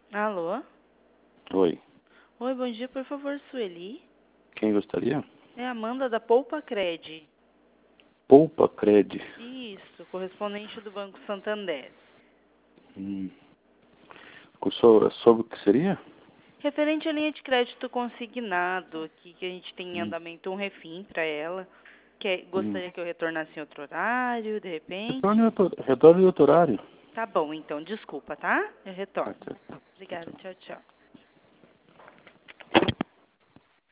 Alô? Oi. Oi, bom dia, por favor, Sueli. Quem gostaria? É a Amanda da Poupa Cred. Poupa Cred. Isso, correspondente do Banco Santander. Sobre o que seria? Referente à linha de crédito consignado, aqui que a gente tem em Hum, andamento um refim para ela. hum. Gostaria que eu retornasse em outro horário, de Retorne, repente? retorne do outro horário. Tá bom, então, desculpa, tá? Eu Tá, retorno. tá, tá, Obrigada, tá. tchau, tchau.